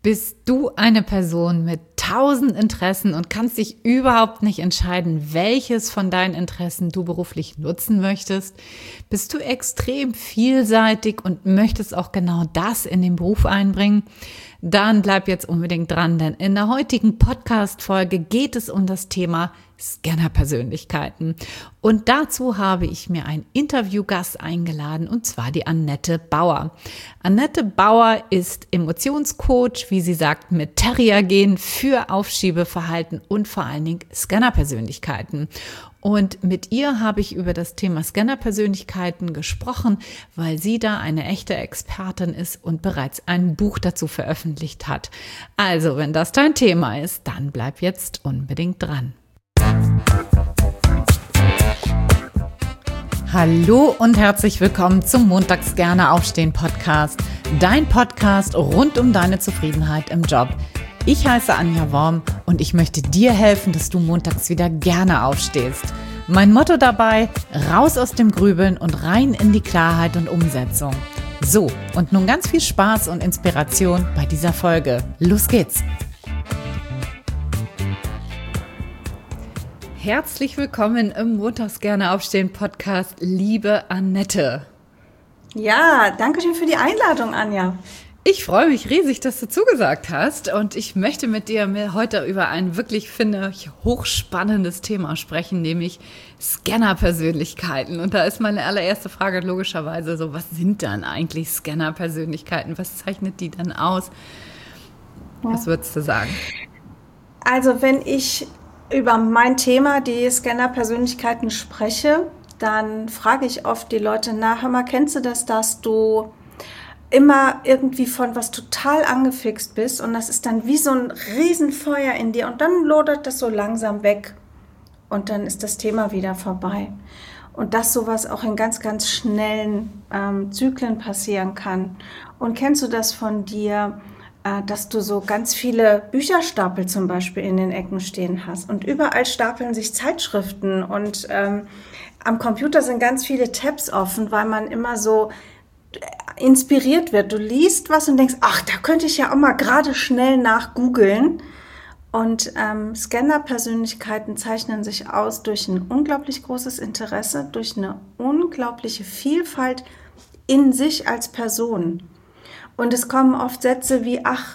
Bist du eine Person mit 1000 Interessen und kannst dich überhaupt nicht entscheiden, welches von deinen Interessen du beruflich nutzen möchtest? Bist du extrem vielseitig und möchtest auch genau das in den Beruf einbringen? Dann bleib jetzt unbedingt dran, denn in der heutigen Podcast-Folge geht es um das Thema Scanner-Persönlichkeiten. Und dazu habe ich mir einen Interviewgast eingeladen, und zwar die Annette Bauer. Annette Bauer ist Emotionscoach, wie sie sagt, mit Terrier-Gen für Aufschiebeverhalten und vor allen Dingen Scanner-Persönlichkeiten. Und mit ihr habe ich über das Thema Scanner-Persönlichkeiten gesprochen, weil sie da eine echte Expertin ist und bereits ein Buch dazu veröffentlicht hat. Also, wenn das dein Thema ist, dann bleib jetzt unbedingt dran. Hallo und herzlich willkommen zum Montags gerne aufstehen Podcast, dein Podcast rund um deine Zufriedenheit im Job. Ich heiße Anja Worm und ich möchte dir helfen, dass du montags wieder gerne aufstehst. Mein Motto dabei: raus aus dem Grübeln und rein in die Klarheit und Umsetzung. So, und nun ganz viel Spaß und Inspiration bei dieser Folge. Los geht's! Herzlich willkommen im Montags gerne aufstehen Podcast, liebe Annette. Ja, danke schön für die Einladung, Anja. Ich freue mich riesig, dass du zugesagt hast, und ich möchte mit dir heute über ein wirklich, finde ich, hochspannendes Thema sprechen, nämlich Scanner-Persönlichkeiten. Und da ist meine allererste Frage logischerweise so: Was sind dann eigentlich Scanner-Persönlichkeiten? Was zeichnet die dann aus? Was würdest du sagen? Also wenn ich über mein Thema, die Scanner-Persönlichkeiten, spreche, dann frage ich oft die Leute nach: Hör mal, kennst du das, dass du immer irgendwie von was total angefixt bist und das ist dann wie so ein Riesenfeuer in dir und dann lodert das so langsam weg und dann ist das Thema wieder vorbei. Und dass sowas auch in ganz, ganz schnellen Zyklen passieren kann. Und kennst du das von dir, dass du so ganz viele Bücherstapel zum Beispiel in den Ecken stehen hast und überall stapeln sich Zeitschriften und am Computer sind ganz viele Tabs offen, weil man immer so inspiriert wird. Du liest was und denkst, ach, da könnte ich ja auch mal gerade schnell nachgoogeln. Und Scanner-Persönlichkeiten zeichnen sich aus durch ein unglaublich großes Interesse, durch eine unglaubliche Vielfalt in sich als Person. Und es kommen oft Sätze wie: ach,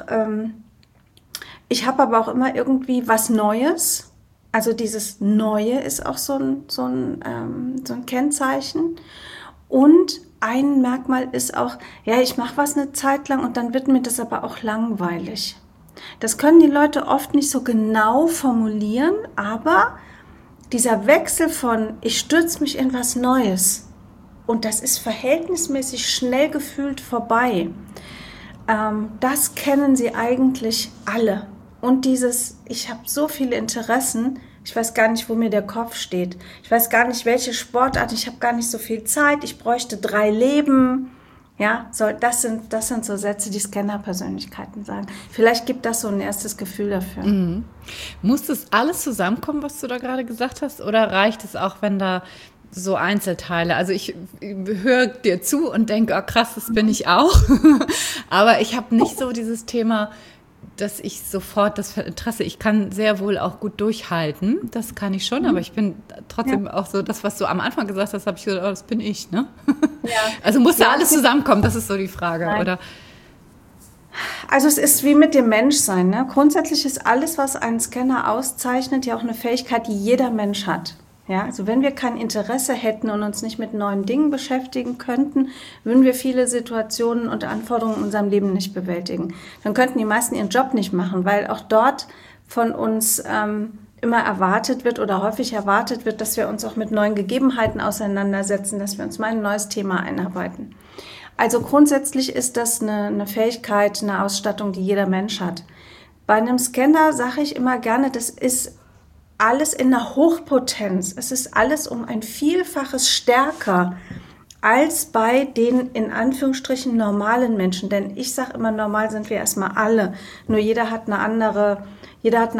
ich habe aber auch immer irgendwie was Neues. Also dieses Neue ist auch so ein Kennzeichen. Und ein Merkmal ist auch, ja, ich mache was eine Zeit lang und dann wird mir das aber auch langweilig. Das können die Leute oft nicht so genau formulieren, aber dieser Wechsel von ich stürze mich in was Neues und das ist verhältnismäßig schnell gefühlt vorbei, das kennen sie eigentlich alle. Und dieses, ich habe so viele Interessen, ich weiß gar nicht, wo mir der Kopf steht. Ich weiß gar nicht, welche Sportart, ich habe gar nicht so viel Zeit, ich bräuchte 3 Leben. Ja, das sind so Sätze, die Scanner-Persönlichkeiten sagen. Vielleicht gibt das so ein erstes Gefühl dafür. Mhm. Muss das alles zusammenkommen, was du da gerade gesagt hast, oder reicht es auch, wenn da so Einzelteile? Also ich höre dir zu und denke, oh krass, das bin ich auch. Aber ich habe nicht so dieses Thema, dass ich sofort das Interesse, ich kann sehr wohl auch gut durchhalten, das kann ich schon, aber ich bin trotzdem auch so, das, was du am Anfang gesagt hast, habe ich gesagt, oh, das bin ich, ne? Ja. Also muss da alles zusammenkommen, das ist so die Frage, nein, oder? Also es ist wie mit dem Menschsein, ne? Grundsätzlich ist alles, was einen Scanner auszeichnet, ja auch eine Fähigkeit, die jeder Mensch hat. Ja, also wenn wir kein Interesse hätten und uns nicht mit neuen Dingen beschäftigen könnten, würden wir viele Situationen und Anforderungen in unserem Leben nicht bewältigen. Dann könnten die meisten ihren Job nicht machen, weil auch dort von uns immer erwartet wird oder häufig erwartet wird, dass wir uns auch mit neuen Gegebenheiten auseinandersetzen, dass wir uns mal ein neues Thema einarbeiten. Also grundsätzlich ist das eine Fähigkeit, eine Ausstattung, die jeder Mensch hat. Bei einem Scanner sage ich immer gerne, das ist alles in der Hochpotenz. Es ist alles um ein Vielfaches stärker als bei den in Anführungsstrichen normalen Menschen. Denn ich sage immer, normal sind wir erstmal alle. Nur jeder hat eine andere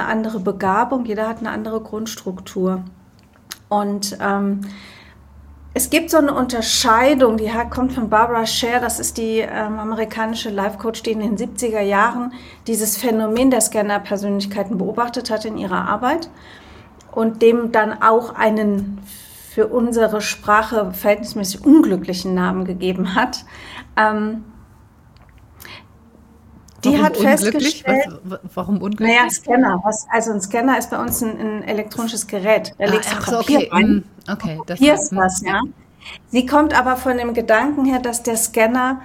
Begabung, jeder hat eine andere Grundstruktur. Und Es gibt so eine Unterscheidung, die kommt von Barbara Sher, das ist die amerikanische Life-Coach, die in den 70er Jahren dieses Phänomen der Scanner-Persönlichkeiten beobachtet hat in ihrer Arbeit und dem dann auch einen für unsere Sprache verhältnismäßig unglücklichen Namen gegeben hat. Die hat festgestellt, warum unglücklich? Naja, Scanner. Also ein Scanner ist bei uns ein elektronisches Gerät. Da legst du Papier rein. Okay, das ist was, ja. Sie kommt aber von dem Gedanken her, dass der Scanner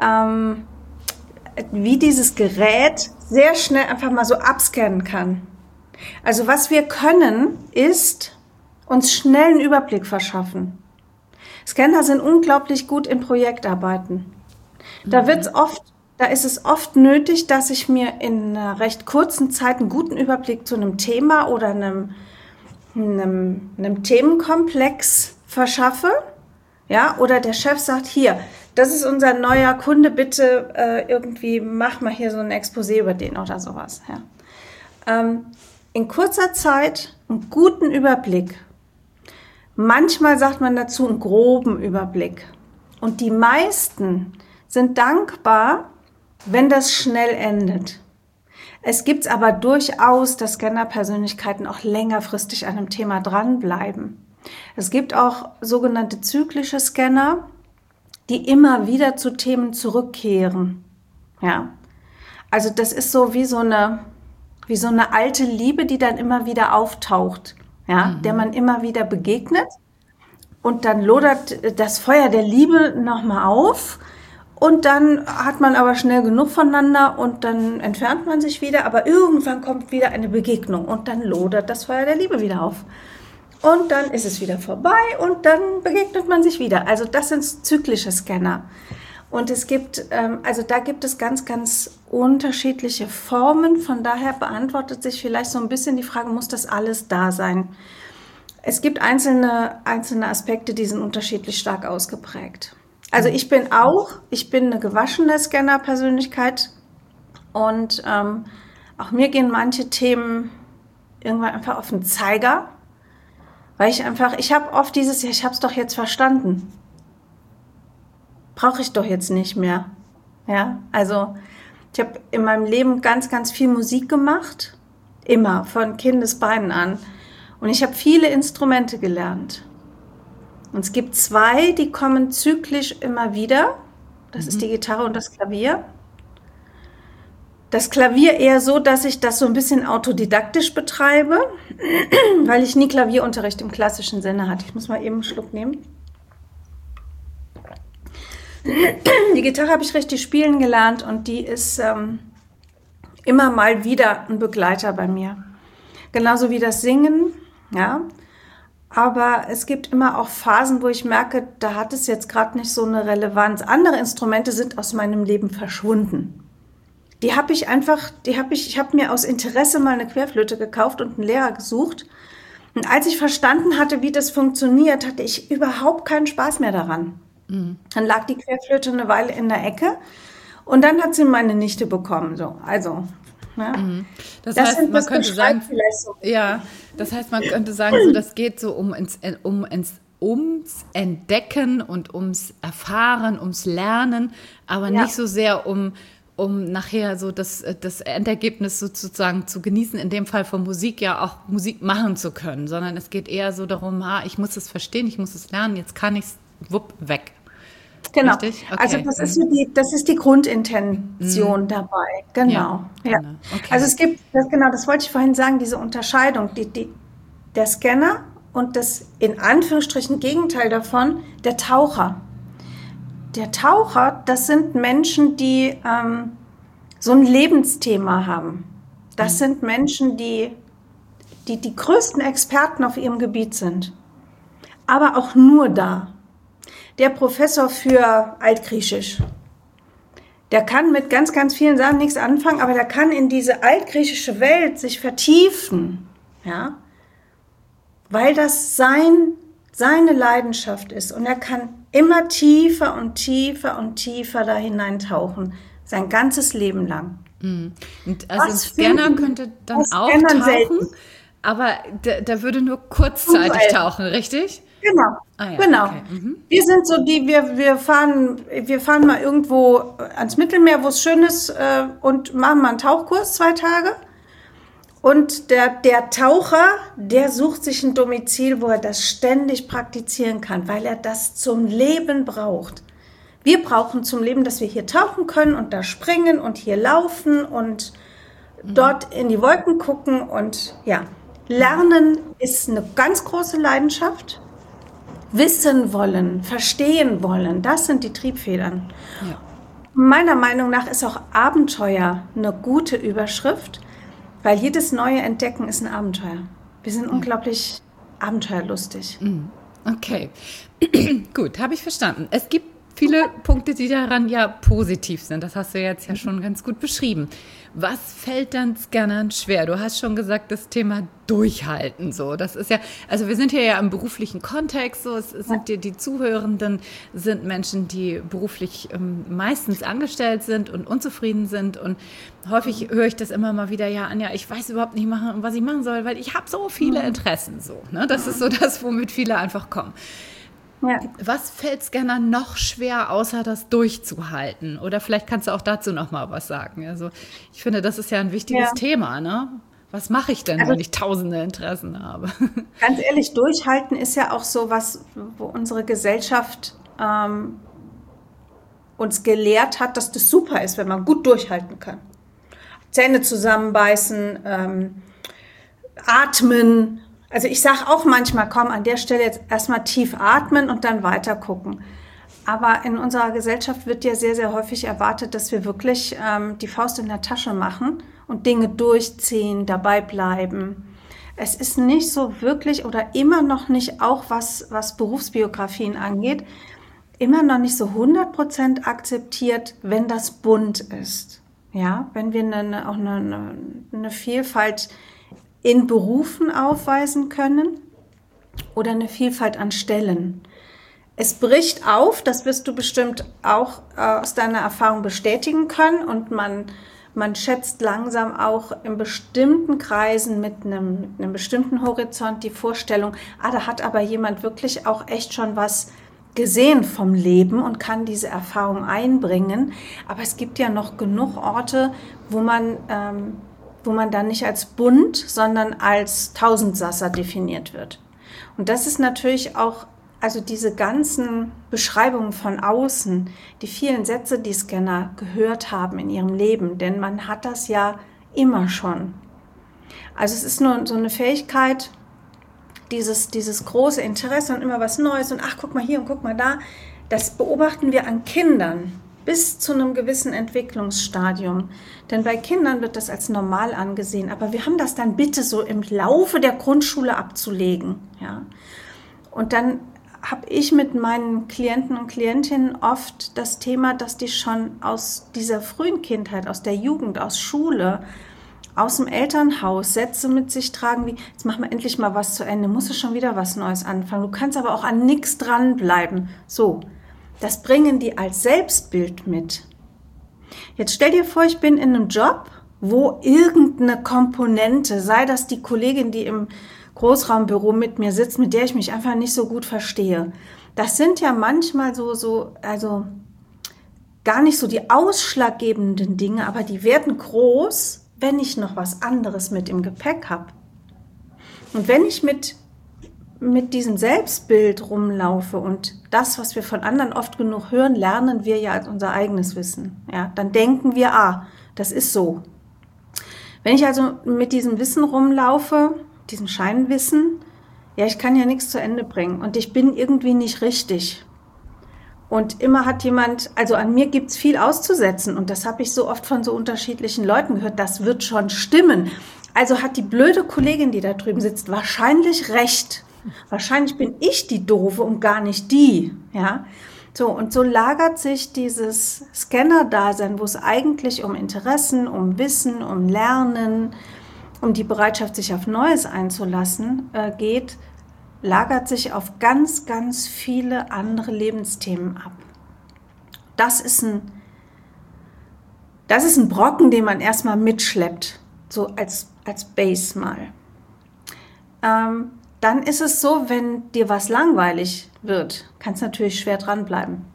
wie dieses Gerät sehr schnell einfach mal so abscannen kann. Also was wir können, ist uns schnell einen Überblick verschaffen. Scanner sind unglaublich gut in Projektarbeiten. Da ist es oft nötig, dass ich mir in einer recht kurzen Zeit einen guten Überblick zu einem Thema oder einem Themenkomplex verschaffe. Ja, oder der Chef sagt, hier, das ist unser neuer Kunde, bitte irgendwie mach mal hier so ein Exposé über den oder sowas. Ja. In kurzer Zeit einen guten Überblick. Manchmal sagt man dazu einen groben Überblick. Und die meisten sind dankbar, wenn das schnell endet. Es gibt aber durchaus, dass Scanner-Persönlichkeiten auch längerfristig an einem Thema dranbleiben. Es gibt auch sogenannte zyklische Scanner, die immer wieder zu Themen zurückkehren. Ja. Also das ist so wie so eine alte Liebe, die dann immer wieder auftaucht, ja, der man immer wieder begegnet. Und dann lodert das Feuer der Liebe nochmal auf. Und dann hat man aber schnell genug voneinander und dann entfernt man sich wieder. Aber irgendwann kommt wieder eine Begegnung und dann lodert das Feuer der Liebe wieder auf. Und dann ist es wieder vorbei und dann begegnet man sich wieder. Also das sind zyklische Scanner. Und es gibt, da gibt es ganz, ganz unterschiedliche Formen. Von daher beantwortet sich vielleicht so ein bisschen die Frage, muss das alles da sein? Es gibt einzelne Aspekte, die sind unterschiedlich stark ausgeprägt. Also ich bin eine gewaschene Scanner-Persönlichkeit und auch mir gehen manche Themen irgendwann einfach auf den Zeiger, weil ich habe oft ich habe es doch jetzt verstanden. Brauche ich doch jetzt nicht mehr. Ja, also ich habe in meinem Leben ganz, ganz viel Musik gemacht, immer, von Kindesbeinen an. Und ich habe viele Instrumente gelernt. Und es gibt zwei, die kommen zyklisch immer wieder. Das ist die Gitarre und das Klavier. Das Klavier eher so, dass ich das so ein bisschen autodidaktisch betreibe, weil ich nie Klavierunterricht im klassischen Sinne hatte. Ich muss mal eben einen Schluck nehmen. Die Gitarre habe ich richtig spielen gelernt und die ist immer mal wieder ein Begleiter bei mir. Genauso wie das Singen, ja. Aber es gibt immer auch Phasen, wo ich merke, da hat es jetzt gerade nicht so eine Relevanz. Andere Instrumente sind aus meinem Leben verschwunden. Ich habe mir aus Interesse mal eine Querflöte gekauft und einen Lehrer gesucht. Und als ich verstanden hatte, wie das funktioniert, hatte ich überhaupt keinen Spaß mehr daran. Dann lag die Querflöte eine Weile in der Ecke und dann hat sie meine Nichte bekommen. So, also. Ne? Das heißt, man könnte sagen, so. Ja, das heißt, man könnte sagen, so, das geht so ums Entdecken und ums Erfahren, ums Lernen, aber nicht so sehr um nachher so das Endergebnis sozusagen zu genießen, in dem Fall von Musik ja auch Musik machen zu können, sondern es geht eher so darum, ich muss es verstehen, ich muss es lernen, jetzt kann ich es, weg. Genau, okay. Also das ist die Grundintention dabei, genau. Ja. Okay. Also es gibt, das wollte ich vorhin sagen, diese Unterscheidung, der Scanner und das in Anführungsstrichen Gegenteil davon, der Taucher. Der Taucher, das sind Menschen, die so ein Lebensthema haben. Das sind Menschen, die größten Experten auf ihrem Gebiet sind, aber auch nur da. Der Professor für Altgriechisch, der kann mit ganz, ganz vielen Sachen nichts anfangen, aber der kann in diese altgriechische Welt sich vertiefen, ja, weil das seine Leidenschaft ist und er kann immer tiefer und tiefer und tiefer da hineintauchen, sein ganzes Leben lang. Und also ein Scanner könnte dann auch tauchen, aber der würde nur kurzzeitig tauchen, richtig? Genau, Ah ja, genau. okay. Mhm. Wir sind so die, wir fahren mal irgendwo ans Mittelmeer, wo es schön ist, und machen mal einen Tauchkurs 2 Tage. Und der Taucher, der sucht sich ein Domizil, wo er das ständig praktizieren kann, weil er das zum Leben braucht. Wir brauchen zum Leben, dass wir hier tauchen können und da springen und hier laufen und dort in die Wolken gucken. Und ja, Lernen ist eine ganz große Leidenschaft. Wissen wollen, verstehen wollen, das sind die Triebfedern. Ja. Meiner Meinung nach ist auch Abenteuer eine gute Überschrift, weil jedes neue Entdecken ist ein Abenteuer. Wir sind unglaublich abenteuerlustig. Okay, gut, habe ich verstanden. Es gibt viele Punkte, die daran ja positiv sind. Das hast du jetzt ja schon ganz gut beschrieben. Was fällt dann Scannern schwer? Du hast schon gesagt, das Thema Durchhalten. So, das ist ja, also wir sind hier ja im beruflichen Kontext. So, es sind die Zuhörenden sind Menschen, die beruflich meistens angestellt sind und unzufrieden sind. Und häufig höre ich das immer mal wieder: Ja, Anja, ich weiß überhaupt nicht, was ich machen soll, weil ich habe so viele Interessen. So, ne? Das ist so das, womit viele einfach kommen. Ja. Was fällt Scannern noch schwer, außer das durchzuhalten? Oder vielleicht kannst du auch dazu noch mal was sagen. Also ich finde, das ist ja ein wichtiges Thema, ne? Was mache ich denn, Also wenn ich tausende Interessen habe? ganz ehrlich, durchhalten ist ja auch so was, wo unsere Gesellschaft uns gelehrt hat, dass das super ist, wenn man gut durchhalten kann. Zähne zusammenbeißen, atmen. Also ich sage auch manchmal, komm, an der Stelle jetzt erstmal tief atmen und dann weiter gucken. Aber in unserer Gesellschaft wird ja sehr, sehr häufig erwartet, dass wir wirklich die Faust in der Tasche machen und Dinge durchziehen, dabei bleiben. Es ist nicht so wirklich oder immer noch nicht, auch was Berufsbiografien angeht, immer noch nicht so 100% akzeptiert, wenn das bunt ist. Ja, wenn wir auch eine Vielfalt in Berufen aufweisen können oder eine Vielfalt an Stellen. Es bricht auf, das wirst du bestimmt auch aus deiner Erfahrung bestätigen können, und man schätzt langsam auch in bestimmten Kreisen mit einem bestimmten Horizont die Vorstellung, da hat aber jemand wirklich auch echt schon was gesehen vom Leben und kann diese Erfahrung einbringen. Aber es gibt ja noch genug Orte, wo man dann nicht als bunt, sondern als Tausendsasser definiert wird. Und das ist natürlich auch, also diese ganzen Beschreibungen von außen, die vielen Sätze, die Scanner gehört haben in ihrem Leben, denn man hat das ja immer schon. Also es ist nur so eine Fähigkeit, dieses große Interesse und immer was Neues und ach, guck mal hier und guck mal da, das beobachten wir an Kindern bis zu einem gewissen Entwicklungsstadium. Denn bei Kindern wird das als normal angesehen, aber wir haben das dann bitte so im Laufe der Grundschule abzulegen. Ja? Und dann habe ich mit meinen Klienten und Klientinnen oft das Thema, dass die schon aus dieser frühen Kindheit, aus der Jugend, aus Schule, aus dem Elternhaus Sätze mit sich tragen wie: Jetzt machen wir endlich mal was zu Ende, musst du schon wieder was Neues anfangen, du kannst aber auch an nichts dranbleiben. So, das bringen die als Selbstbild mit. Jetzt stell dir vor, ich bin in einem Job, wo irgendeine Komponente, sei das die Kollegin, die im Großraumbüro mit mir sitzt, mit der ich mich einfach nicht so gut verstehe. Das sind ja manchmal also gar nicht so die ausschlaggebenden Dinge, aber die werden groß, wenn ich noch was anderes mit im Gepäck habe. Und wenn ich mit diesem Selbstbild rumlaufe und das, was wir von anderen oft genug hören, lernen wir ja als unser eigenes Wissen. Ja, dann denken wir, das ist so. Wenn ich also mit diesem Wissen rumlaufe, diesem Scheinwissen, ja, ich kann ja nichts zu Ende bringen und ich bin irgendwie nicht richtig. Und immer hat jemand, also an mir gibt es viel auszusetzen und das habe ich so oft von so unterschiedlichen Leuten gehört, das wird schon stimmen. Also hat die blöde Kollegin, die da drüben sitzt, wahrscheinlich recht. Wahrscheinlich bin ich die Doofe und gar nicht die. Ja? So, und so lagert sich dieses Scanner-Dasein, wo es eigentlich um Interessen, um Wissen, um Lernen, um die Bereitschaft, sich auf Neues einzulassen geht, lagert sich auf ganz, ganz viele andere Lebensthemen ab. Das ist ein Brocken, den man erstmal mitschleppt, so als Base mal. dann ist es so, wenn dir was langweilig wird, kannst du natürlich schwer dranbleiben.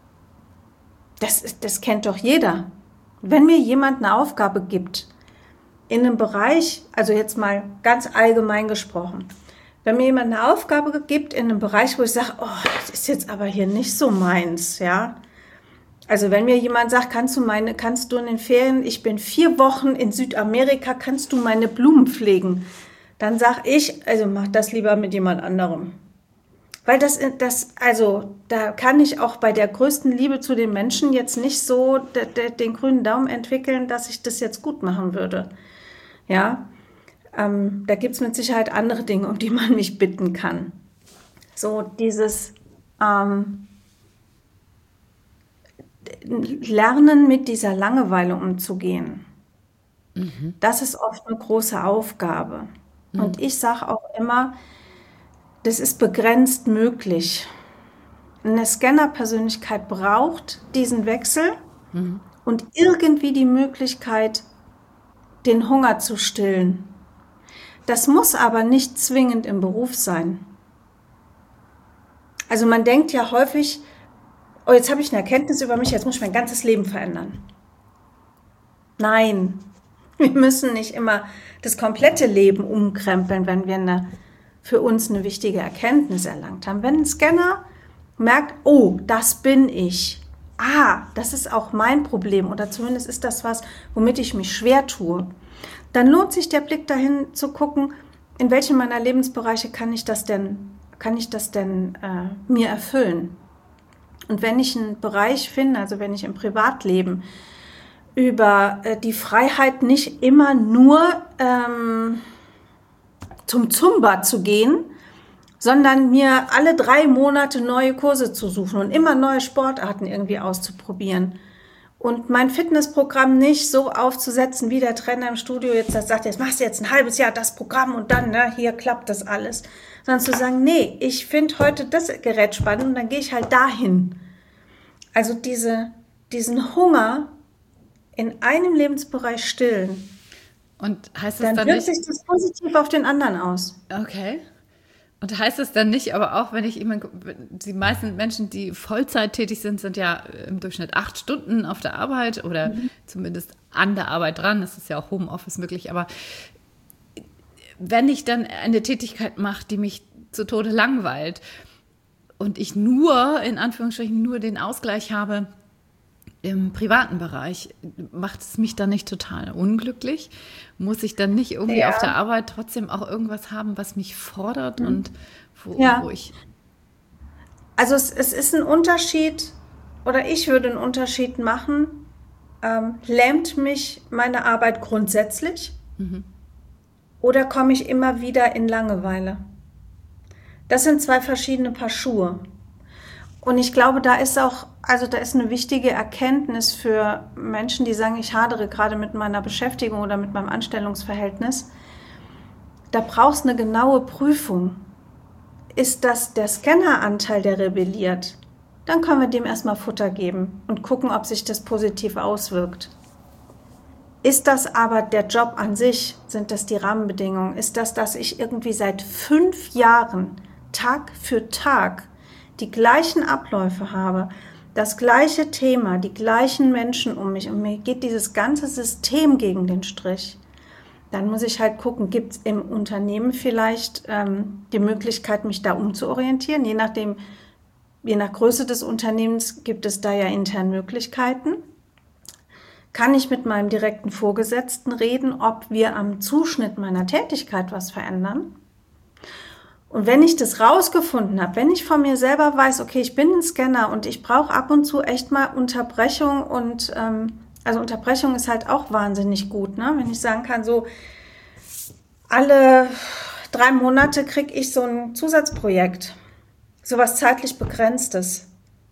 Das kennt doch jeder. Wenn mir jemand eine Aufgabe gibt, in einem Bereich, also jetzt mal ganz allgemein gesprochen, wenn mir jemand eine Aufgabe gibt in einem Bereich, wo ich sage, oh, das ist jetzt aber hier nicht so meins, ja. Also wenn mir jemand sagt, kannst du in den Ferien, ich bin 4 Wochen in Südamerika, kannst du meine Blumen pflegen? Dann sage ich, also mach das lieber mit jemand anderem. Weil also da kann ich auch bei der größten Liebe zu den Menschen jetzt nicht so den grünen Daumen entwickeln, dass ich das jetzt gut machen würde. Ja, da gibt es mit Sicherheit andere Dinge, um die man mich bitten kann. So dieses Lernen, mit dieser Langeweile umzugehen, das ist oft eine große Aufgabe. Und ich sage auch immer, das ist begrenzt möglich. Eine Scanner-Persönlichkeit braucht diesen Wechsel und irgendwie die Möglichkeit, den Hunger zu stillen. Das muss aber nicht zwingend im Beruf sein. Also man denkt ja häufig, oh, jetzt habe ich eine Erkenntnis über mich, jetzt muss ich mein ganzes Leben verändern. Nein, wir müssen nicht immer das komplette Leben umkrempeln, wenn wir für uns eine wichtige Erkenntnis erlangt haben. Wenn ein Scanner merkt, oh, das bin ich, das ist auch mein Problem oder zumindest ist das was, womit ich mich schwer tue, dann lohnt sich der Blick dahin zu gucken, in welchen meiner Lebensbereiche kann ich das denn mir erfüllen. Und wenn ich einen Bereich finde, also wenn ich im Privatleben über die Freiheit nicht immer nur zum Zumba zu gehen, sondern mir alle 3 Monate neue Kurse zu suchen und immer neue Sportarten irgendwie auszuprobieren und mein Fitnessprogramm nicht so aufzusetzen, wie der Trainer im Studio jetzt das sagt, jetzt machst du jetzt ein halbes Jahr das Programm und dann, hier klappt das alles, sondern zu sagen, nee, ich finde heute das Gerät spannend und dann gehe ich halt dahin. Also diesen Hunger in einem Lebensbereich stillen. Und heißt das dann wirkt sich das positiv auf den anderen aus. Okay. Und heißt es dann nicht, aber auch wenn die meisten Menschen, die Vollzeit tätig sind, sind ja im Durchschnitt 8 Stunden auf der Arbeit oder zumindest an der Arbeit dran. Es ist ja auch Homeoffice möglich. Aber wenn ich dann eine Tätigkeit mache, die mich zu Tode langweilt und ich in Anführungsstrichen, nur den Ausgleich habe im privaten Bereich, macht es mich dann nicht total unglücklich? Muss ich dann nicht irgendwie auf der Arbeit trotzdem auch irgendwas haben, was mich fordert und wo ich... Also es ist ein Unterschied, oder ich würde einen Unterschied machen, lähmt mich meine Arbeit grundsätzlich oder komme ich immer wieder in Langeweile? Das sind 2 verschiedene Paar Schuhe. Und ich glaube, da ist eine wichtige Erkenntnis für Menschen, die sagen, ich hadere gerade mit meiner Beschäftigung oder mit meinem Anstellungsverhältnis. Da brauchst du eine genaue Prüfung. Ist das der Scanneranteil, der rebelliert? Dann können wir dem erstmal Futter geben und gucken, ob sich das positiv auswirkt. Ist das aber der Job an sich? Sind das die Rahmenbedingungen? Ist das, dass ich irgendwie seit 5 Jahren Tag für Tag die gleichen Abläufe habe, das gleiche Thema, die gleichen Menschen um mich und mir geht dieses ganze System gegen den Strich, dann muss ich halt gucken, gibt es im Unternehmen vielleicht die Möglichkeit, mich da umzuorientieren. Je nach Größe des Unternehmens gibt es da ja intern Möglichkeiten. Kann ich mit meinem direkten Vorgesetzten reden, ob wir am Zuschnitt meiner Tätigkeit was verändern? Und wenn ich das rausgefunden habe, wenn ich von mir selber weiß, okay, ich bin ein Scanner und ich brauche ab und zu echt mal Unterbrechung und also Unterbrechung ist halt auch wahnsinnig gut, ne? Wenn ich sagen kann, so alle 3 Monate kriege ich so ein Zusatzprojekt, sowas zeitlich Begrenztes.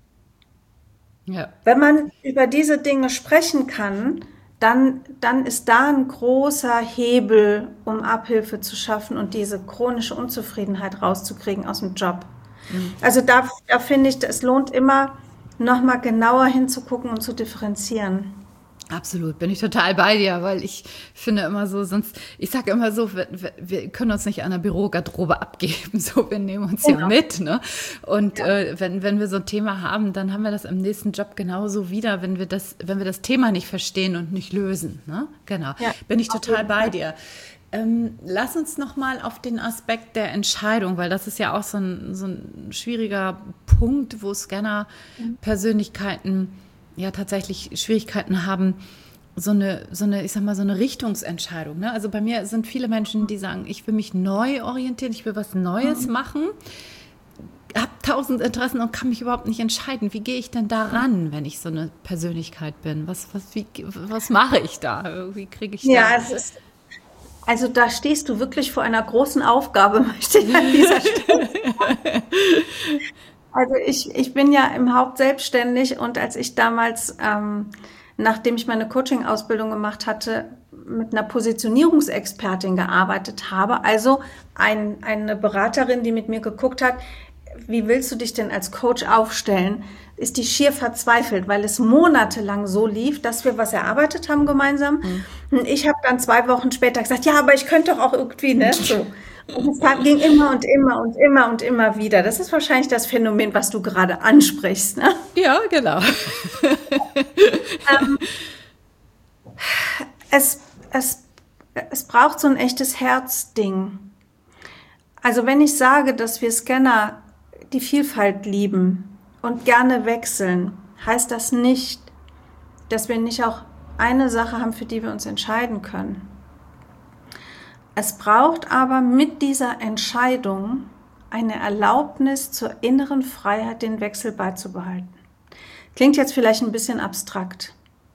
Ja. Wenn man über diese Dinge sprechen kann, dann ist da ein großer Hebel, um Abhilfe zu schaffen und diese chronische Unzufriedenheit rauszukriegen aus dem Job. Also da finde ich, es lohnt immer, nochmal genauer hinzugucken und zu differenzieren. Absolut, bin ich total bei dir, weil ich finde immer so, ich sage immer so, wir können uns nicht an der Bürogarderobe abgeben, so, wir nehmen uns ja mit, ne? Und wenn wir so ein Thema haben, dann haben wir das im nächsten Job genauso wieder, wenn wir das Thema nicht verstehen und nicht lösen, ne? Genau, bin ich total bei dir. Lass uns nochmal auf den Aspekt der Entscheidung, weil das ist ja auch so ein schwieriger Punkt, wo Scanner-Persönlichkeiten ja tatsächlich Schwierigkeiten haben, so eine, ich sag mal, so eine Richtungsentscheidung. Ne? Also bei mir sind viele Menschen, die sagen, ich will mich neu orientieren, ich will was Neues machen, habe 1000 Interessen und kann mich überhaupt nicht entscheiden. Wie gehe ich denn daran, wenn ich so eine Persönlichkeit bin? Was mache ich da? Wie kriege ich da? Also da stehst du wirklich vor einer großen Aufgabe, möchte ich an dieser Stelle sagen. Also ich bin ja im Haupt selbstständig und als ich damals, nachdem ich meine Coaching-Ausbildung gemacht hatte, mit einer Positionierungsexpertin gearbeitet habe, also eine Beraterin, die mit mir geguckt hat, wie willst du dich denn als Coach aufstellen, ist die schier verzweifelt, weil es monatelang so lief, dass wir was erarbeitet haben gemeinsam. Und ich habe dann 2 Wochen später gesagt, ja, aber ich könnte doch auch irgendwie, ne, so. Und es ging immer und immer und immer und immer wieder. Das ist wahrscheinlich das Phänomen, was du gerade ansprichst, ne? Ja, genau. Es braucht so ein echtes Herzding. Also wenn ich sage, dass wir Scanner die Vielfalt lieben und gerne wechseln, heißt das nicht, dass wir nicht auch eine Sache haben, für die wir uns entscheiden können. Es braucht aber mit dieser Entscheidung eine Erlaubnis zur inneren Freiheit, den Wechsel beizubehalten. Klingt jetzt vielleicht ein bisschen abstrakt.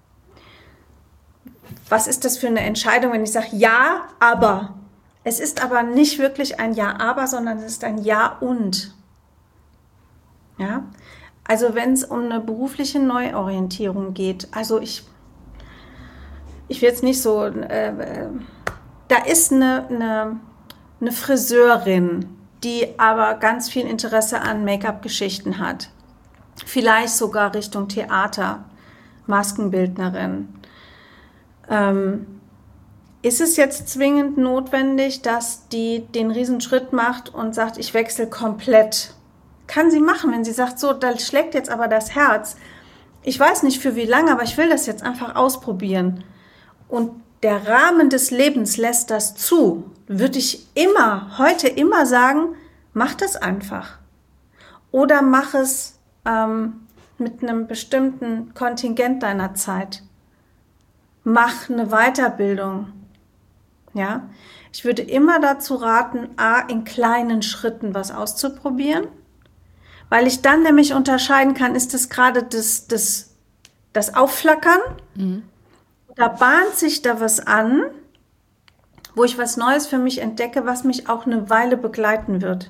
Was ist das für eine Entscheidung, wenn ich sage, ja, aber? Es ist aber nicht wirklich ein Ja, aber, sondern es ist ein Ja und. Ja? Also wenn es um eine berufliche Neuorientierung geht, also ich will jetzt nicht so, da ist eine Friseurin, die aber ganz viel Interesse an Make-up-Geschichten hat. Vielleicht sogar Richtung Theater, Maskenbildnerin. Ist es jetzt zwingend notwendig, dass die den Riesenschritt macht und sagt, ich wechsle komplett? Kann sie machen, wenn sie sagt, so, da schlägt jetzt aber das Herz. Ich weiß nicht für wie lange, aber ich will das jetzt einfach ausprobieren. Und der Rahmen des Lebens lässt das zu. Würde ich heute immer sagen, mach das einfach. Oder mach es mit einem bestimmten Kontingent deiner Zeit. Mach eine Weiterbildung. Ja, ich würde immer dazu raten, in kleinen Schritten was auszuprobieren, weil ich dann nämlich unterscheiden kann, ist das gerade das Aufflackern? Da bahnt sich da was an, wo ich was Neues für mich entdecke, was mich auch eine Weile begleiten wird.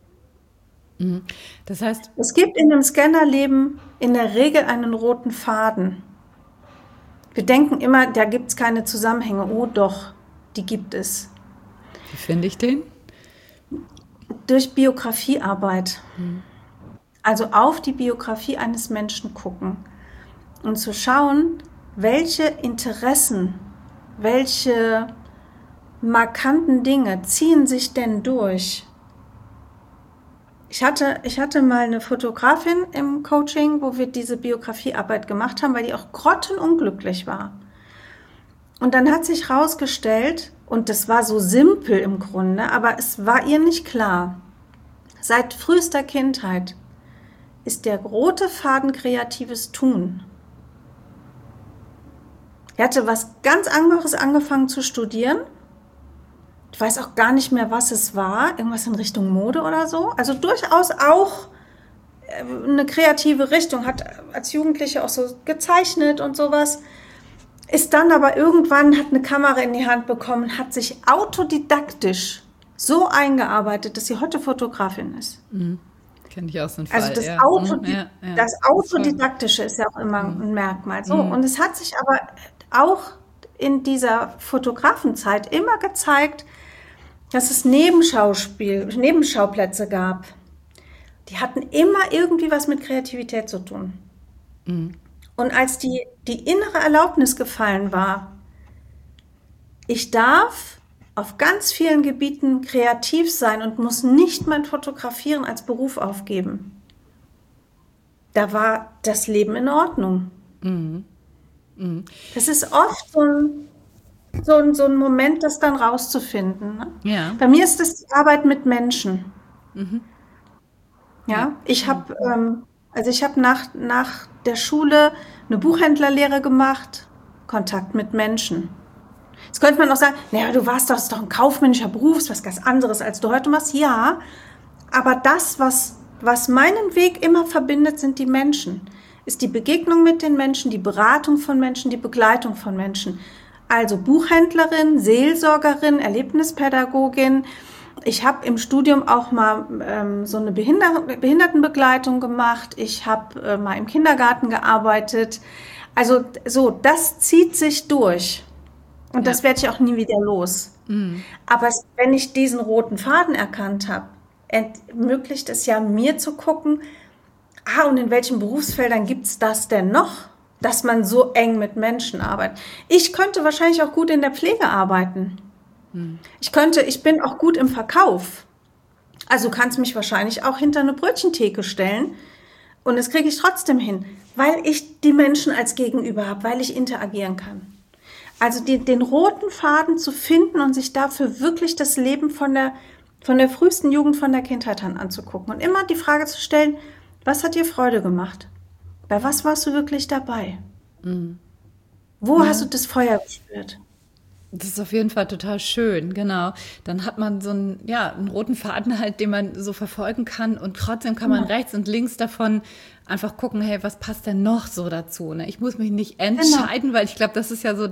Das heißt, es gibt in dem Scannerleben in der Regel einen roten Faden. Wir denken immer, da gibt es keine Zusammenhänge. Oh doch, die gibt es. Wie finde ich den? Durch Biografiearbeit. Also auf die Biografie eines Menschen gucken und zu schauen, welche Interessen, welche markanten Dinge ziehen sich denn durch. Ich hatte mal eine Fotografin im Coaching, wo wir diese Biografiearbeit gemacht haben, weil die auch grottenunglücklich war. Und dann hat sich herausgestellt, und das war so simpel im Grunde, aber es war ihr nicht klar, seit frühester Kindheit ist der rote Faden kreatives Tun. Er hatte was ganz anderes angefangen zu studieren. Ich weiß auch gar nicht mehr, was es war. Irgendwas in Richtung Mode oder so. Also durchaus auch eine kreative Richtung. Hat als Jugendliche auch so gezeichnet und sowas. Ist dann aber irgendwann, hat eine Kamera in die Hand bekommen, hat sich autodidaktisch so eingearbeitet, dass sie heute Fotografin ist. Kenne ich aus dem Fall. Also das Autodidaktische ist ja auch immer ein Merkmal. So. Und es hat sich aber auch in dieser Fotografenzeit immer gezeigt, dass es Nebenschauplätze gab. Die hatten immer irgendwie was mit Kreativität zu tun. Und als die innere Erlaubnis gefallen war, ich darf auf ganz vielen Gebieten kreativ sein und muss nicht mein Fotografieren als Beruf aufgeben. Da war das Leben in Ordnung. Das ist oft so ein Moment, das dann rauszufinden. Ne? Ja. Bei mir ist es die Arbeit mit Menschen. Ja. Ja, ich habe nach der Schule eine Buchhändlerlehre gemacht, Kontakt mit Menschen. Jetzt könnte man auch sagen, naja, das ist doch ein kaufmännischer Beruf, ist was ganz anderes, als du heute machst. Ja, aber das, was meinen Weg immer verbindet, sind die Menschen. Ist die Begegnung mit den Menschen, die Beratung von Menschen, die Begleitung von Menschen. Also Buchhändlerin, Seelsorgerin, Erlebnispädagogin. Ich habe im Studium auch mal so eine Behindertenbegleitung gemacht. Ich habe mal im Kindergarten gearbeitet. Also so, das zieht sich durch. Und das Ja. werde ich auch nie wieder los. Aber wenn ich diesen roten Faden erkannt habe, ermöglicht es ja mir zu gucken, und in welchen Berufsfeldern gibt es das denn noch, dass man so eng mit Menschen arbeitet? Ich könnte wahrscheinlich auch gut in der Pflege arbeiten. Ich bin auch gut im Verkauf. Also du kannst mich wahrscheinlich auch hinter eine Brötchentheke stellen und das kriege ich trotzdem hin, weil ich die Menschen als Gegenüber habe, weil ich interagieren kann. Also den roten Faden zu finden und sich dafür wirklich das Leben von der frühesten Jugend, von der Kindheit an anzugucken und immer die Frage zu stellen, was hat dir Freude gemacht? Bei was warst du wirklich dabei? Wo hast du Ja. das Feuer gespürt? Das ist auf jeden Fall total schön, genau. Dann hat man so einen, ja, einen roten Faden halt, den man so verfolgen kann und trotzdem kann man Genau. rechts und links davon einfach gucken, hey, was passt denn noch so dazu? Ne? Ich muss mich nicht Genau. entscheiden, weil ich glaube, das ist ja so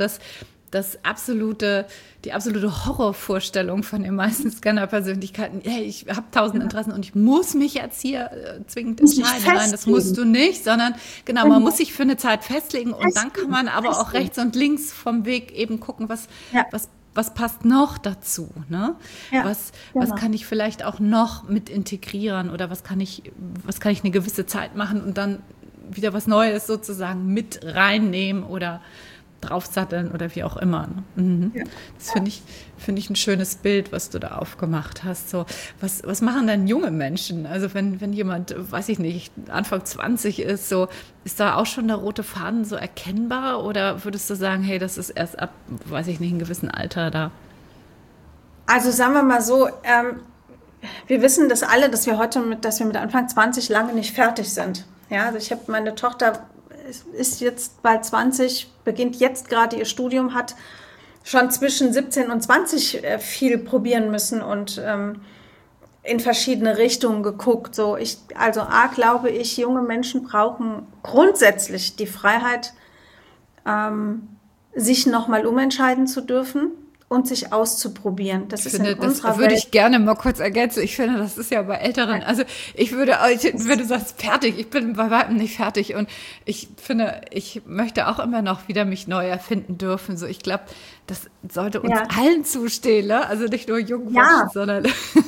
die absolute Horrorvorstellung von den meisten Scanner-Persönlichkeiten. Hey, ich habe tausend Genau. Interessen und ich muss mich jetzt hier zwingend Muss mich entscheiden. Nein, das musst du festlegen. nicht, sondern genau, man muss Genau. sich für eine Zeit festlegen und dann kann Festlegen. man aber auch Festlegen. rechts und links vom Weg eben gucken, Ja, was passt noch dazu, ne? ja, Was genau. kann ich vielleicht auch noch mit integrieren oder was kann ich eine gewisse Zeit machen und dann wieder was Neues sozusagen mit reinnehmen oder draufsatteln oder wie auch immer. Ne? Ja. Das finde ich ein schönes Bild, was du da aufgemacht hast. So, was machen denn junge Menschen? Also wenn jemand, weiß ich nicht, Anfang 20 ist, so, ist da auch schon der rote Faden so erkennbar? Oder würdest du sagen, hey, das ist erst ab, weiß ich nicht, einem gewissen Alter da? Also sagen wir mal so, wir wissen das alle, dass wir mit Anfang 20 lange nicht fertig sind. Ja, also ich habe meine Tochter ist jetzt bald 20, beginnt jetzt gerade ihr Studium, hat schon zwischen 17 und 20 viel probieren müssen und in verschiedene Richtungen geguckt. Also glaube ich, junge Menschen brauchen grundsätzlich die Freiheit, sich nochmal umentscheiden zu dürfen und sich auszuprobieren. Das Ich ist in finde, das unserer würde Welt. ich gerne mal kurz ergänzen. Ich finde, das ist ja bei Älteren. Also wenn du sagst fertig, ich bin bei weitem nicht fertig. Und ich finde, ich möchte auch immer noch wieder mich neu erfinden dürfen. So, ich glaube, das sollte uns Ja, allen zustehen, ne? Also nicht nur jungen Menschen, ja, sondern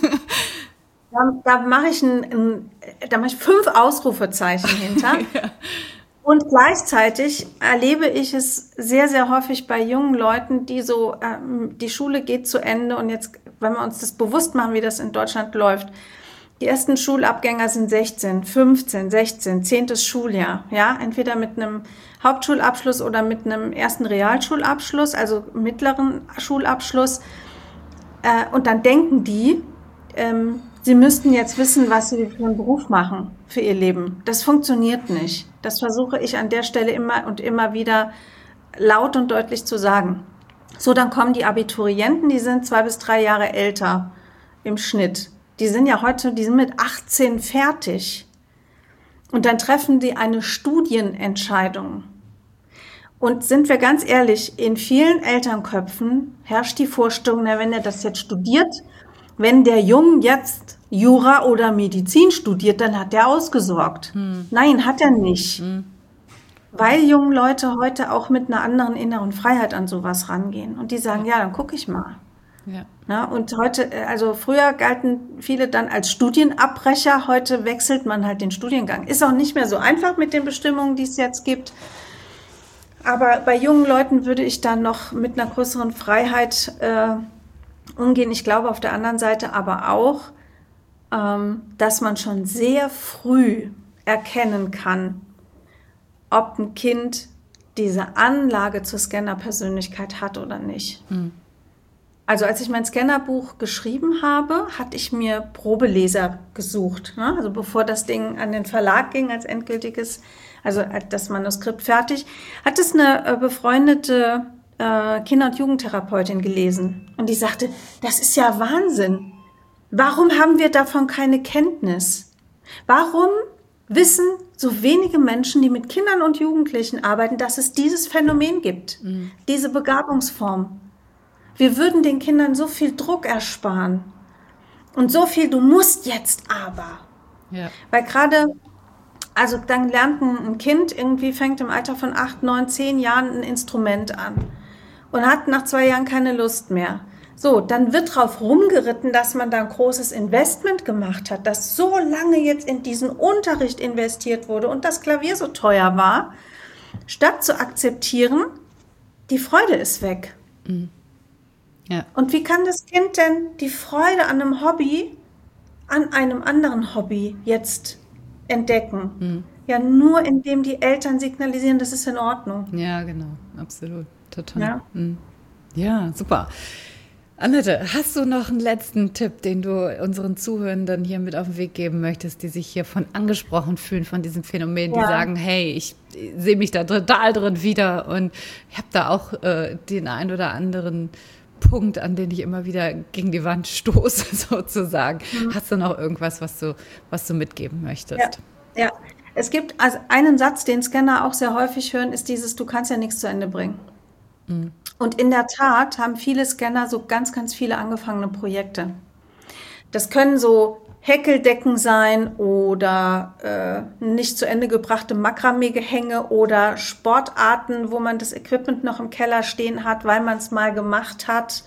da mache ich 5 Ausrufezeichen hinter. Und gleichzeitig erlebe ich es sehr, sehr häufig bei jungen Leuten, die die Schule geht zu Ende und jetzt, wenn wir uns das bewusst machen, wie das in Deutschland läuft, die ersten Schulabgänger sind 16, 15, 16, 10. Schuljahr, ja, entweder mit einem Hauptschulabschluss oder mit einem ersten Realschulabschluss, also mittleren Schulabschluss. Und dann denken die, sie müssten jetzt wissen, was sie für einen Beruf machen für ihr Leben. Das funktioniert nicht. Das versuche ich an der Stelle immer und immer wieder laut und deutlich zu sagen. So, dann kommen die Abiturienten, die sind 2 bis 3 Jahre älter im Schnitt. Die sind mit 18 fertig. Und dann treffen die eine Studienentscheidung. Und sind wir ganz ehrlich, in vielen Elternköpfen herrscht die Vorstellung, na, wenn er das jetzt studiert, wenn der Junge jetzt Jura oder Medizin studiert, dann hat er ausgesorgt. Nein, hat er nicht. Weil junge Leute heute auch mit einer anderen inneren Freiheit an sowas rangehen. Und die sagen, ja, dann gucke ich mal. Ja. Na, und heute, also früher galten viele dann als Studienabbrecher, heute wechselt man halt den Studiengang. Ist auch nicht mehr so einfach mit den Bestimmungen, die es jetzt gibt. Aber bei jungen Leuten würde ich dann noch mit einer größeren Freiheit umgehen. Ich glaube auf der anderen Seite aber auch, dass man schon sehr früh erkennen kann, ob ein Kind diese Anlage zur Scanner-Persönlichkeit hat oder nicht. Also als ich mein Scannerbuch geschrieben habe, hatte ich mir Probeleser gesucht. Ne? Also bevor das Ding an den Verlag ging als endgültiges, also das Manuskript fertig, hat es eine befreundete Kinder- und Jugendtherapeutin gelesen. Und die sagte, das ist ja Wahnsinn. Warum haben wir davon keine Kenntnis? Warum wissen so wenige Menschen, die mit Kindern und Jugendlichen arbeiten, dass es dieses Phänomen gibt, diese Begabungsform? Wir würden den Kindern so viel Druck ersparen und so viel, du musst jetzt aber. Ja. Weil gerade, also dann lernt ein Kind irgendwie, fängt im Alter von 8, 9, 10 Jahren ein Instrument an und hat nach 2 Jahren keine Lust mehr. So, dann wird drauf rumgeritten, dass man da ein großes Investment gemacht hat, dass so lange jetzt in diesen Unterricht investiert wurde und das Klavier so teuer war, statt zu akzeptieren, die Freude ist weg. Ja. Und wie kann das Kind denn die Freude an einem Hobby, an einem anderen Hobby jetzt entdecken? Ja, nur indem die Eltern signalisieren, das ist in Ordnung. Ja, genau, absolut, total. Ja. Ja, super. Annette, hast du noch einen letzten Tipp, den du unseren Zuhörenden hier mit auf den Weg geben möchtest, die sich hiervon angesprochen fühlen, von diesem Phänomen, die sagen, hey, ich sehe mich da total drin wieder und ich habe da auch den ein oder anderen Punkt, an den ich immer wieder gegen die Wand stoße, sozusagen. Hast du noch irgendwas, was du mitgeben möchtest? Ja. Es gibt also einen Satz, den Scanner auch sehr häufig hören, ist dieses, du kannst ja nichts zu Ende bringen. Und in der Tat haben viele Scanner so ganz, ganz viele angefangene Projekte. Das können so Häkeldecken sein oder nicht zu Ende gebrachte Makramee-Gehänge oder Sportarten, wo man das Equipment noch im Keller stehen hat, weil man es mal gemacht hat.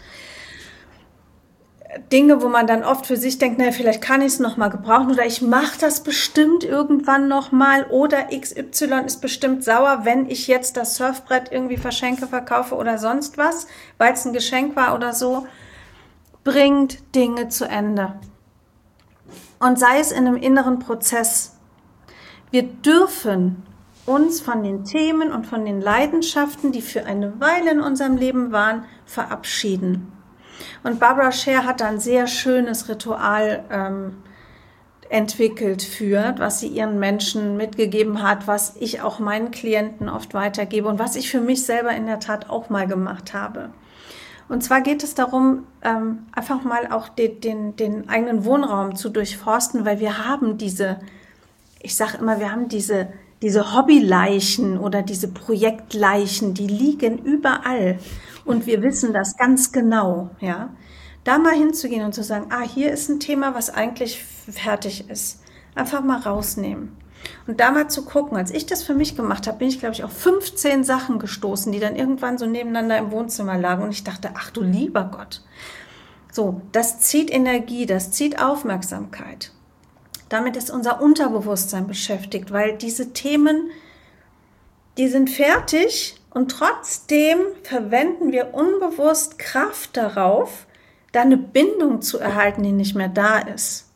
Dinge, wo man dann oft für sich denkt, naja, vielleicht kann ich es noch mal gebrauchen oder ich mache das bestimmt irgendwann noch mal oder XY ist bestimmt sauer, wenn ich jetzt das Surfbrett irgendwie verschenke, verkaufe oder sonst was, weil es ein Geschenk war oder so. Bringt Dinge zu Ende. Und sei es in einem inneren Prozess. Wir dürfen uns von den Themen und von den Leidenschaften, die für eine Weile in unserem Leben waren, verabschieden. Und Barbara Scher hat ein sehr schönes Ritual entwickelt was sie ihren Menschen mitgegeben hat, was ich auch meinen Klienten oft weitergebe und was ich für mich selber in der Tat auch mal gemacht habe. Und zwar geht es darum, einfach mal auch den eigenen Wohnraum zu durchforsten, weil wir haben ich sage immer, wir haben diese Hobbyleichen oder diese Projektleichen, die liegen überall. Und wir wissen das ganz genau, ja. Da mal hinzugehen und zu sagen, hier ist ein Thema, was eigentlich fertig ist. Einfach mal rausnehmen. Und da mal zu gucken, als ich das für mich gemacht habe, bin ich, glaube ich, auf 15 Sachen gestoßen, die dann irgendwann so nebeneinander im Wohnzimmer lagen. Und ich dachte, ach du lieber Gott. So, das zieht Energie, das zieht Aufmerksamkeit. Damit ist unser Unterbewusstsein beschäftigt, weil diese Themen, die sind fertig und trotzdem verwenden wir unbewusst Kraft darauf, da eine Bindung zu erhalten, die nicht mehr da ist.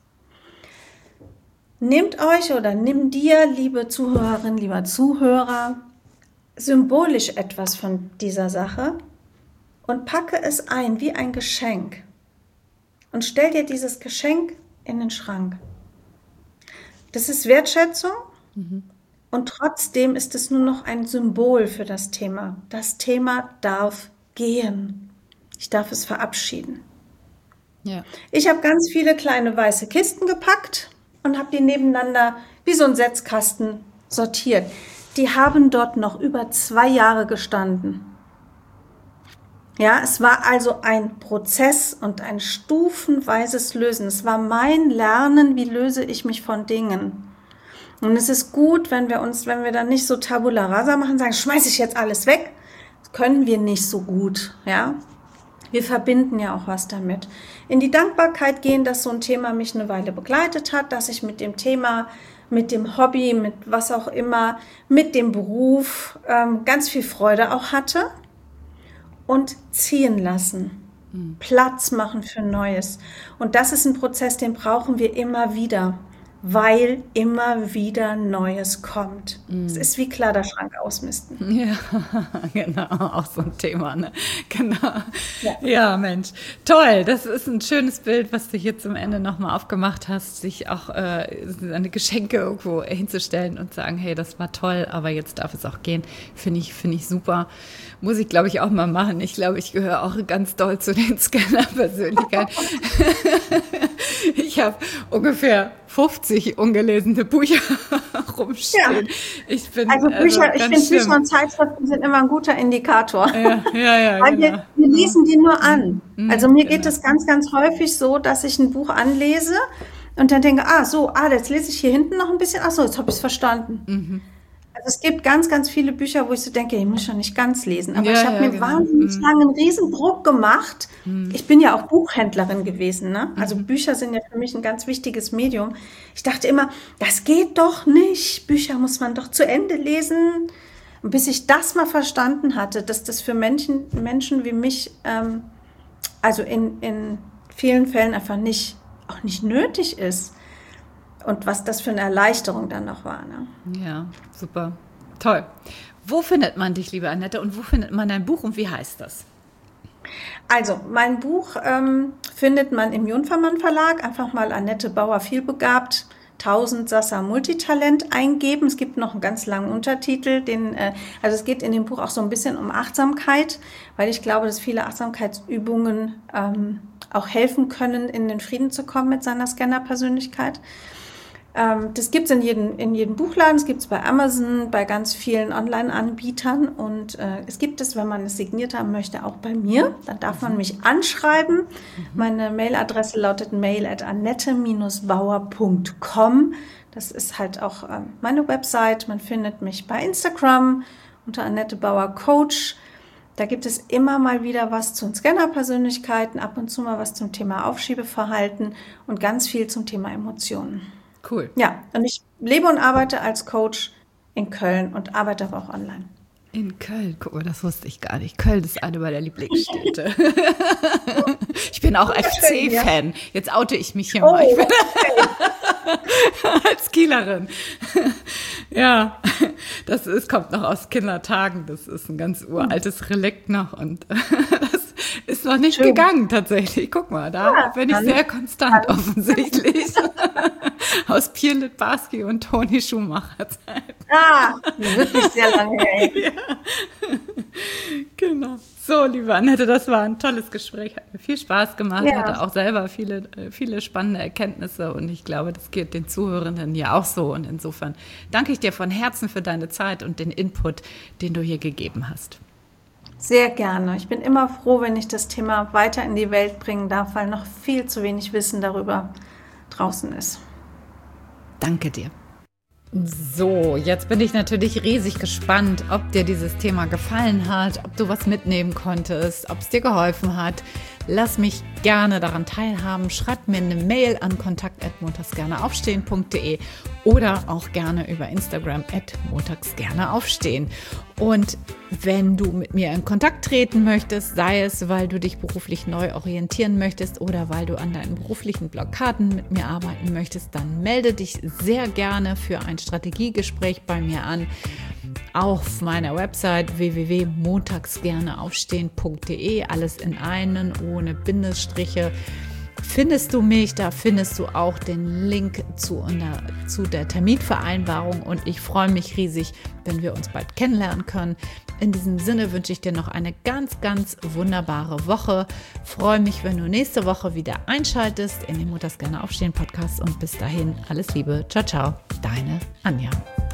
Nehmt euch oder nimm dir, liebe Zuhörerin, lieber Zuhörer, symbolisch etwas von dieser Sache und packe es ein wie ein Geschenk und stell dir dieses Geschenk in den Schrank. Das ist Wertschätzung und trotzdem ist es nur noch ein Symbol für das Thema. Das Thema darf gehen. Ich darf es verabschieden. Ja. Ich habe ganz viele kleine weiße Kisten gepackt und habe die nebeneinander wie so ein Setzkasten sortiert. Die haben dort noch über 2 Jahre gestanden. Ja, es war also ein Prozess und ein stufenweises Lösen. Es war mein Lernen, wie löse ich mich von Dingen. Und es ist gut, wenn wir dann nicht so Tabula rasa machen, sagen, schmeiße ich jetzt alles weg. Das können wir nicht so gut, ja. Wir verbinden ja auch was damit. In die Dankbarkeit gehen, dass so ein Thema mich eine Weile begleitet hat, dass ich mit dem Thema, mit dem Hobby, mit was auch immer, mit dem Beruf ganz viel Freude auch hatte und ziehen lassen. Platz machen für Neues. Und das ist ein Prozess, den brauchen wir immer wieder, weil immer wieder Neues kommt. Es ist wie Kleiderschrank ausmisten. Ja, genau, auch so ein Thema, ne? Genau. Ja. Ja, Mensch, toll. Das ist ein schönes Bild, was du hier zum Ende nochmal aufgemacht hast, sich auch seine Geschenke irgendwo hinzustellen und sagen, hey, das war toll, aber jetzt darf es auch gehen. Finde ich super. Muss ich, glaube ich, auch mal machen. Ich glaube, ich gehöre auch ganz doll zu den Scanner-Persönlichkeiten. Ich habe ungefähr 50 ungelesene Bücher rumstehen. Ja. Ich bin Also Bücher, ich ganz finde Bücher schlimm. und Zeitschriften sind immer ein guter Indikator. Ja, Weil genau. wir lesen die nur an. Also mir geht Genau. es ganz, ganz häufig so, dass ich ein Buch anlese und dann denke, jetzt lese ich hier hinten noch ein bisschen. Ach so, jetzt habe ich es verstanden. Also es gibt ganz, ganz viele Bücher, wo ich so denke, ich muss schon nicht ganz lesen. Aber Ja, ich habe ja, mir genau. wahnsinnig lange einen Riesendruck gemacht. Ich bin ja auch Buchhändlerin gewesen, ne? Also Bücher sind ja für mich ein ganz wichtiges Medium. Ich dachte immer, das geht doch nicht. Bücher muss man doch zu Ende lesen. Und bis ich das mal verstanden hatte, dass das für Menschen wie mich, also in vielen Fällen einfach auch nicht nötig ist. Und was das für eine Erleichterung dann noch war, ne? Ja, super. Toll. Wo findet man dich, liebe Annette, und wo findet man dein Buch und wie heißt das? Also, mein Buch findet man im Junfermann Verlag. Einfach mal Annette Bauer vielbegabt, 1000 Sassa Multitalent eingeben. Es gibt noch einen ganz langen Untertitel. Also es geht in dem Buch auch so ein bisschen um Achtsamkeit, weil ich glaube, dass viele Achtsamkeitsübungen auch helfen können, in den Frieden zu kommen mit seiner Scanner-Persönlichkeit. Das gibt es in jedem Buchladen, es gibt es bei Amazon, bei ganz vielen Online-Anbietern und es gibt es, wenn man es signiert haben möchte, auch bei mir. Dann darf man mich anschreiben. Meine Mailadresse lautet mail@annette-bauer.com. Das ist halt auch meine Website. Man findet mich bei Instagram unter Annette Bauer Coach. Da gibt es immer mal wieder was zu Scanner-Persönlichkeiten, ab und zu mal was zum Thema Aufschiebeverhalten und ganz viel zum Thema Emotionen. Cool. Ja, und ich lebe und arbeite als Coach in Köln und arbeite aber auch online. In Köln, guck mal, das wusste ich gar nicht. Köln ist eine meiner Lieblingsstädte. Ich bin auch FC-Fan. Jetzt oute ich mich hier mal. Ich bin als Kielerin. Ja, kommt noch aus Kindertagen. Das ist ein ganz uraltes Relikt noch und das ist noch nicht gegangen tatsächlich. Guck mal, da bin ich sehr konstant offensichtlich. Aus Pierre Littbarski und Toni Schumacher Zeit. Wirklich sehr lange her. Ja. Genau. So, liebe Annette, das war ein tolles Gespräch. Hat mir viel Spaß gemacht. Ja. Hatte auch selber viele spannende Erkenntnisse und ich glaube, das geht den Zuhörenden ja auch so. Und insofern danke ich dir von Herzen für deine Zeit und den Input, den du hier gegeben hast. Sehr gerne. Ich bin immer froh, wenn ich das Thema weiter in die Welt bringen darf, weil noch viel zu wenig Wissen darüber draußen ist. Danke dir. So, jetzt bin ich natürlich riesig gespannt, ob dir dieses Thema gefallen hat, ob du was mitnehmen konntest, ob es dir geholfen hat. Lass mich gerne daran teilhaben. Schreib mir eine Mail an kontakt@montagsgerneaufstehen.de oder auch gerne über Instagram @montagsgerneaufstehen. Und wenn du mit mir in Kontakt treten möchtest, sei es, weil du dich beruflich neu orientieren möchtest oder weil du an deinen beruflichen Blockaden mit mir arbeiten möchtest, dann melde dich sehr gerne für ein Strategiegespräch bei mir an. Auf meiner Website www.montagsgerneaufstehen.de, alles in einen, ohne Bindestriche, findest du mich. Da findest du auch den Link zu der Terminvereinbarung und ich freue mich riesig, wenn wir uns bald kennenlernen können. In diesem Sinne wünsche ich dir noch eine ganz, ganz wunderbare Woche. Freue mich, wenn du nächste Woche wieder einschaltest in den Montags gerne aufstehen Podcast und bis dahin alles Liebe. Ciao, ciao, deine Anja.